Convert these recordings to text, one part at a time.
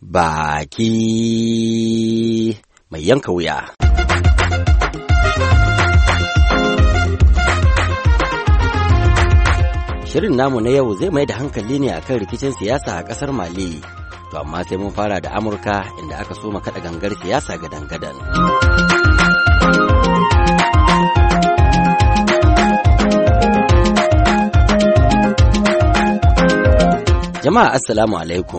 baki mai yanka wuya. Shirin namu na yau zai mai da hankali ne akan rikicin siyasa a ƙasar Mali, to amma sai mun fara da Amurka inda aka soma kaɗa gangar siyasa gadan-gadan. Jama'a Assalamu alaikum.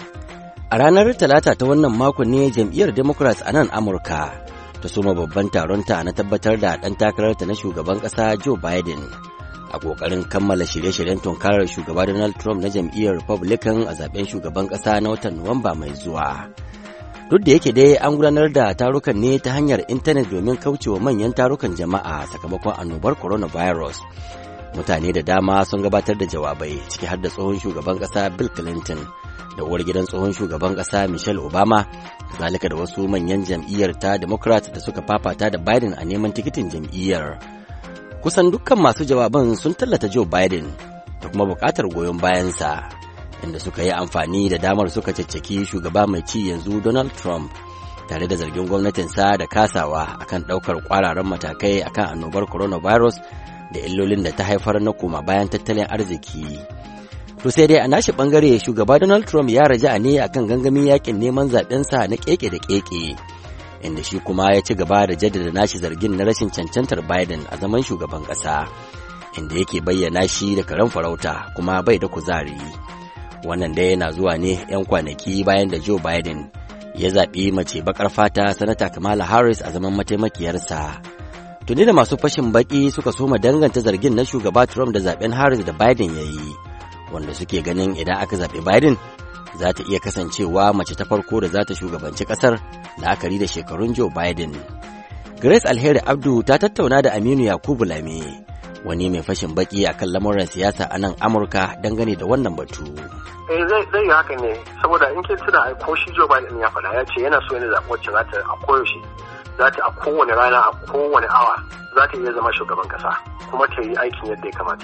A ranar Talata ta wannan makon ne jam'iyyar Democrats a nan Amurka ta soma babban taronta na tabbatar da ɗan takararta na shugaban ƙasa Joe Biden a ƙoƙarin kammala shirye-shiryen tunkarar shugaba Donald Trump na jam'iyyar Republican a zaben shugaban ƙasa na watan Nuwamba mai zuwa. Duk da yake dai an gudanar da tarukan ne ta hanyar intanet domin kaucewa manyan tarukan jama'a sakamakon annobar coronavirus. Mutane da dama sun gabatar da jawabai ciki har da tsohon shugaban ƙasa Bill Clinton da uwar gidan tsohon shugaban ƙasa Michelle Obama, zalika da wasu manyan jam'iyyar ta Democrat da suka fafata da Biden a neman tikitin jam'iyyar. Kusan dukkan masu jawaban sun tallata Joe Biden da kuma buƙatar goyon bayansa, inda suka yi amfani da damar suka caccaki shugaba mai ci yanzu Donald Trump tare da zargin gwamnatinsa da kasawa akan ɗaukar ƙwararan matakai akan annobar coronavirus da illolin da ta haifar na koma bayan tattalin arziki. To sai dai a nashi bangare shugaba Donald Trump ya raja'a ne akan gangamin yakin neman zaɓensa na keke da keke, inda shi kuma ya ci gaba da jaddada nashi zargin na rashin cancantar Biden a zaman shugaban ƙasa, inda yake bayyana shi da karen farauta kuma bai da kuzari. Wannan dai yana zuwa ne 'yan kwanaki bayan da Joe Biden ya zaɓi mace baƙar fata Sanata Kamala Harris a zaman mataimakiyarsa. Tuni da masu fashin baki suka soma danganta zargin na shugaba Trump da zaben Harris da Biden ya yi, wanda suke ganin idan aka zaɓi Biden za ta iya kasancewa mace ta farko da za ta shugabanci ƙasar la'akari da shekarun Joe Biden. Grace Alheri Abdu ta tattauna da Aminu Yakubu Lame, wani mai fashin baki akan lamuran siyasa a nan Amurka dangane da wannan batu. Zai yi haka ne, saboda in kin tuna ko shi Joe Biden ya faɗa ya ce yana so ne zaɓi wacce za ta a koyaushe. Za ta a kowane rana a kowane awa za ta iya zama shugaban kasa kuma ta yi aikin yadda ya kamata.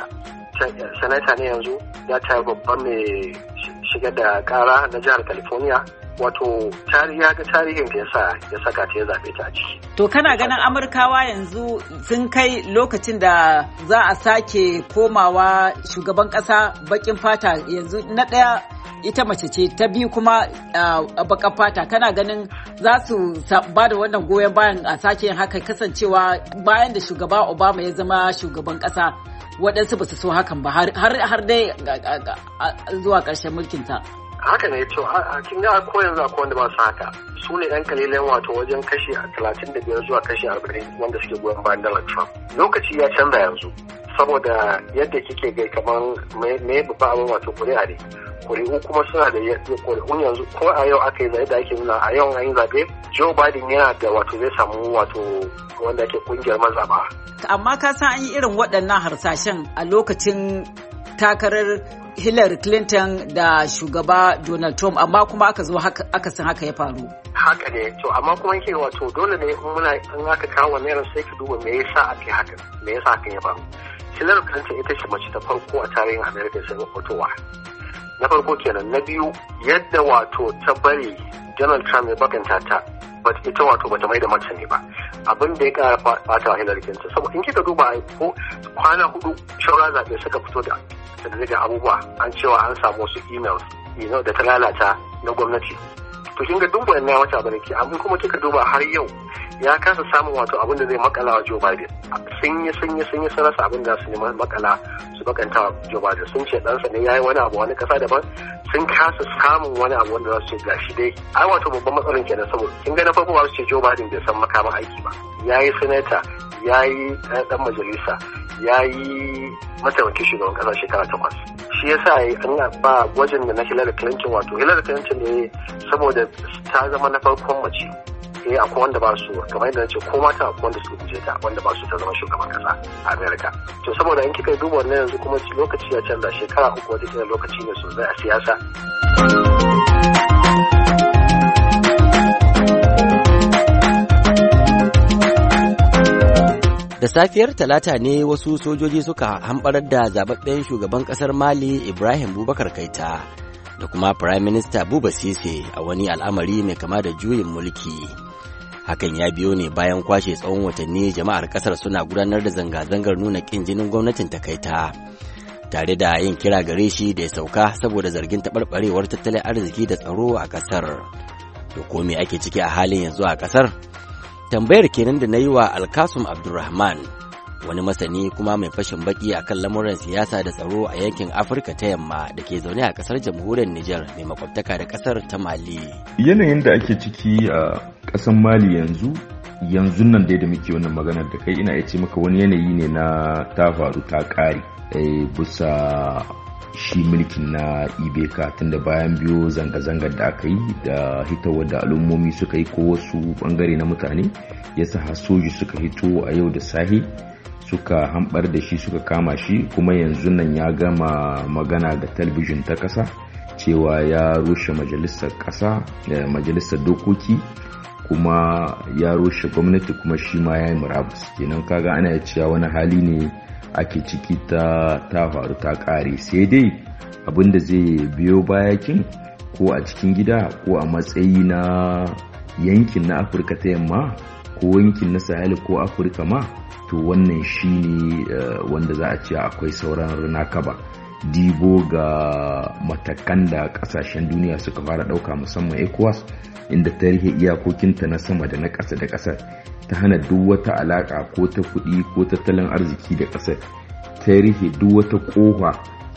Sanata ne yanzu ya ta babban mai shigar da kara na jihar California, wato ya ga tarihin da ya saka ta ya zaɓe ta a ciki. To kana ganin Amurkawa yanzu sun kai lokacin da za a sake komawa shugaban kasa bakin fata yanzu na ɗaya ita mace ce ta biyu kuma baƙar fata, kana ganin za su ba da wannan goyon bayan a sake yin haka kasancewa bayan da shugaba Obama ya zama shugaban ƙasa waɗansu ba su so hakan ba har dai zuwa ƙarshen mulkinta. Haka ne, to a kin ga ko yanzu akwai wanda ba su haka, su ne ɗan kalilan wato wajen kashi 35 zuwa kashi 40 wanda suke goyon bayan Donald Trump. Lokaci ya canza yanzu saboda yadda kike gai kamar me babba abin wato kuri'a ne. Kuri'u kuma suna da kuri'un yanzu ko a yau aka yi zaɓe da ake nuna a yau an yi zaɓe Joe Biden yana da wato zai samu wato wanda ake kungiyar mazaɓa. Amma ka san an yi irin waɗannan harsashen a lokacin takarar Hillary Clinton da shugaba Donald Trump, amma kuma aka zo aka san haka ya faru. Haka ne, to amma kuma yake wato dole ne in aka kawo wannan sai ka duba me yasa aka yi haka, me yasa haka ya faru. Hillary Clinton ita ce mace ta farko a tarihin America sai fitowa. Na farko kenan. Na biyu, yadda wato ta bari Donald Trump ya bakanta ta, ita wato bata mai da martani ba, abin da ya kara bata Hillary Clinton. Saboda in kika duba ko kwana 4 shawara zaɓe suka fito da daga abubuwa an cewa an samu wasu emails da ta lalata na gwamnati. To kin ga duba wannan wata bane ke, amma kuma kika duba har yau ya kasa samun wato abin da zai makala wa Joe Biden. Sun yi rasa abin da su neman makala su bakanta wa Joe Biden. Sun ce ɗansa ne yayi wani abu wani kasa daban, sun kasa samun wani abu wanda za su ce gashi dai. Ai wato babban matsalar kenan, saboda kin ga na farko ba su ce Joe Biden bai san makaman aiki ba. Yayi senator, yayi dan majalisa, yayi mataimakin shugaban kasa shekara 8. Shi yasa an ba gwajin da na Hillary Clinton, wato Hillary Clinton ne saboda ta zama na farkon mace. Akwai wanda ba su, kamar yadda nace, ko mata akwai wanda suka guje ta, wanda ba su ta zama shugaban kasa a America. To saboda in kika duba wannan yanzu kuma lokaci ya canza, shekara 3 wata lokaci ne sosai a siyasa. Da safiyar Talata ne wasu sojoji suka hamɓarar da zababben shugaban ƙasar Mali Ibrahim Boubacar Keita da kuma Prime Minister Buba Sise a wani al'amari mai kama da juyin mulki. Hakan ya biyo ne bayan kwashe tsawon watanni jama'ar kasar suna gudanar da zanga-zangar nuna ƙin jinin gwamnatin takaita, tare da yin kira gare shi da ya sauka saboda zargin taɓarɓarewar tattalin arziki da tsaro a kasar. To ko me ake ciki a halin yanzu a kasar? Tambayar kenan da na yi wa Alkasum Abdulrahman, wani masani kuma mai fashin baki akan lamuran siyasa da tsaro a yankin Afirka ta Yamma da ke zaune a kasar jamhuriyar Nijar mai makwabtaka da kasar ta Mali. Yanayin da ake ciki a kasar Mali yanzu nan dai da muke wannan maganar da kai, ina iya ce maka wani yanayi ne na ta faru ta ƙare bisa shi mulkin na Ibeka, tunda bayan biyo zanga-zangar da aka yi da hitawar da al'ummomi suka yi ko wasu bangare na mutane yasa soji suka hito a yau da sahi suka hambar da shi suka kama shi, kuma yanzu nan ya gama magana ga talabijin ta ƙasa cewa ya rushe majalisar ƙasa da majalisar dokoki, kuma ya rushe gwamnati, kuma shi ma ya yi murabus. Kenan kaga ana cewa wani hali ne ake ciki ta faru ta ƙare, sai dai abin da zai biyo bayakin ko a cikin gida ko a matsayi na yankin na Afirka ta Yamma ko yankin na Sahel ko Afirka ma, to wannan shi ne wanda za a ce akwai sauran rinakaba. Dibo ga matakan da kasashen duniya suka fara ɗauka, musamman ECOWAS, inda ta rihe iyakokinta na sama da na ƙasa da ƙasar, ta hana duk wata alaƙa ko ta kuɗi ko tattalin arziki da ƙasar, ta rihe duk wata ƙofa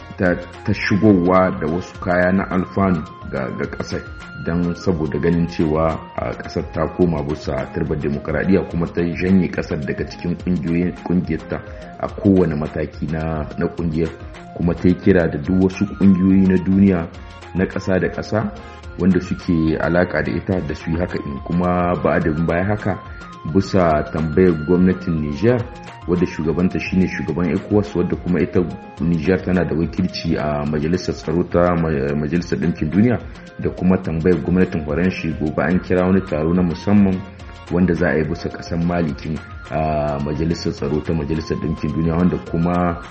ta shigowa da wasu kaya na alfanu ga ƙasar, don saboda ganin cewa a ƙasar ta koma bisa turbar demokaradiyya, kuma ta janye ƙasar daga cikin ƙungiyarta a kowane mataki na ƙungiyar, kuma ta yi kira da duk wasu ƙungiyoyi na duniya na ƙasa da ƙasa wanda suke alaƙa da ita da su yi haka in. Kuma ba da baya haka, bisa tambayar gwamnatin Nijar wadda shugabanta shine shugaban ECOWAS, wadda kuma ita Nijar tana da wakilci a majalisar tsaro ta majalisar ɗinkin duniya, da kuma tambayar gwamnatin Faranshi, gobe an kira wani taro na musamman wanda za a yi bisa ƙasar Malikin a majalisar tsaro ta majalisar ɗinkin duniya, wanda kuma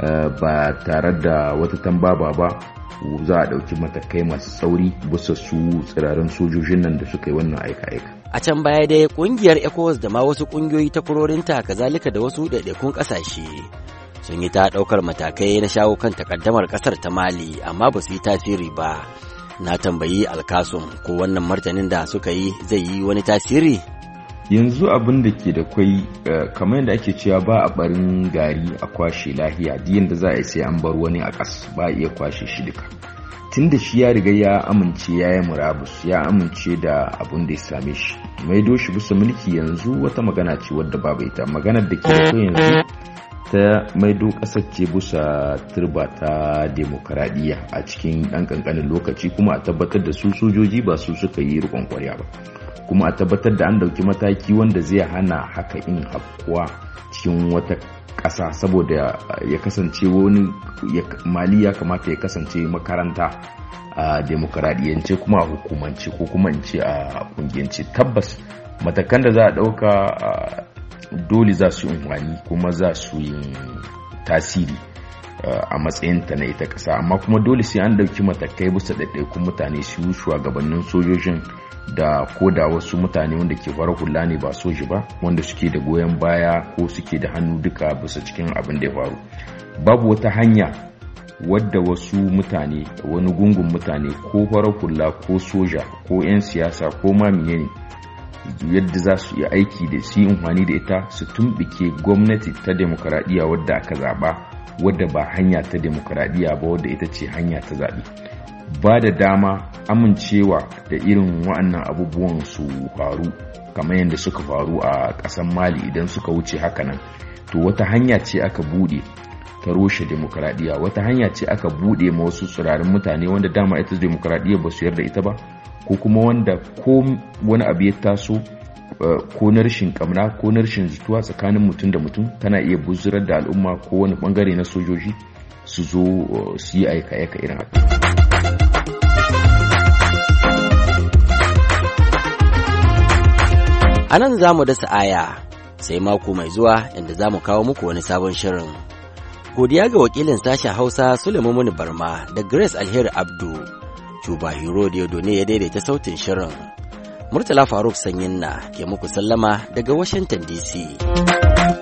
ba tare da wata tambaba ba za a ɗauki matakai masu tsauri bisa su tsirarin sojojin nan da suka yi wannan aika-aika. A can baya dai kungiyar ECOWAS da ma wasu kungiyoyi ta kurorinta kazalika da wasu ɗaiɗaikun ƙasashe sun yi ta ɗaukar matakai na shawo kan takaddamar ƙasar ta Mali, amma ba su yi tasiri ba. Na tambayi Alkasum ko wannan martanin da suka yi zai yi wani tasiri? Yanzu abin da ke da kwai kamar yadda ake cewa ba a barin gari a kwashe lahiya, diyan da za a yi sai an bar wani a ƙas, ba a iya kwashe shi duka. Tun da shi ya riga ya amince ya yi murabus, ya amince da abin da ya same shi, maido shi bisa mulki yanzu wata magana ce wadda babu ita. Maganar da ke da kwai yanzu ta maido ƙasar ce bisa turba ta demokaradiyya a cikin ɗan ƙanƙanin lokaci, kuma a tabbatar da su sojoji ba su suka yi riƙon ƙwarya ba, kuma a tabbatar da an dauki mataki wanda zai hana haka in afkuwa cikin wata ƙasa, saboda ya kasance wani Mali ya kamata ya kasance makaranta a demokaradiyyance kuma a hukumance ko kuma in ce a kungiyance. Tabbas matakan da za a dauka dole za su yi unhwani kuma za su yi tasiri a matsayinta na ita ƙasa, amma kuma dole sai an dauki matakai bisa ɗaiɗaikun mutane, su shugabannin sojojin da ko da wasu mutane wanda ke farar hula ne ba soji ba, wanda suke da goyon baya ko suke da hannu duka bisa cikin abin da ya faru. Babu wata hanya wadda wasu mutane, wani gungun mutane ko farar hula ko soja ko 'yan siyasa ko ma menene, yadda za su yi aiki da su yi amfani da ita su tumbike gwamnati ta demokaradiyya wadda aka zaba, wadda ba hanya ta demokaradiyya ba, wadda ita ce hanya ta zaɓe. Ba da dama amincewa da irin wa'annan abubuwan su faru kamar yadda suka faru a ƙasar Mali, idan suka wuce hakanan, to wata hanya ce aka bude ta roshe demokaradiyya, wata hanya ce aka bude ma wasu tsirarin mutane wanda dama ita demokaradiyya ba su yarda ita ba, ko kuma wanda ko wani abu ya taso ko na rashin kamna ko na rashin jituwa tsakanin mutum da mutum, tana iya buzurar da al'umma ko wani bangare na sojoji su zo su yi aika-aika irin haka. A nan za mu dasa aya sai mako mai zuwa inda za mu kawo muku wani sabon shirin. Godiya ga wakilin sashen Hausa Suleiman Muni Barma da Grace Alheri Abdu Cuba Hero Diodone ya daidaita sautin shirin. Murtala Faruk Sanyin na ke muku sallama daga Washington DC.